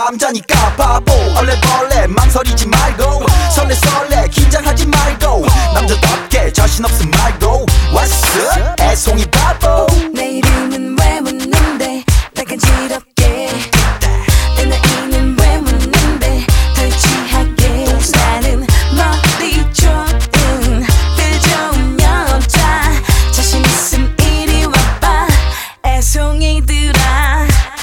남자니까 바보 얼레벌레 망설이지 말고 설레 긴장하지 말고 남자답게 자신 없음 말고 What's up 애송이 바보 내 이름은 왜 묻는데 날 간지럽게 내 나이는 왜 묻는데 더 유치하게 나는 머리 좋은 필 좋은 여자 자신 있음 이리 와봐 애송이들아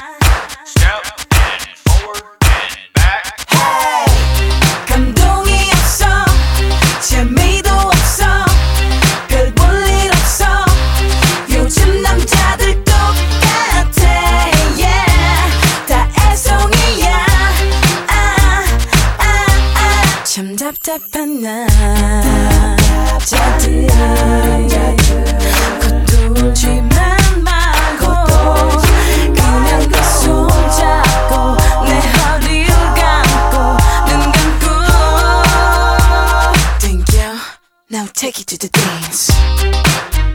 감동이 없어 재미도 없어 별 볼 일 없어 요즘 남자들 똑같아 yeah 다 애송이야 참 답답한 남자들 겉돌지만 말고 그냥 내 손 잡고 내 허리를 감고 눈 감고 Thank you Now take it to the dance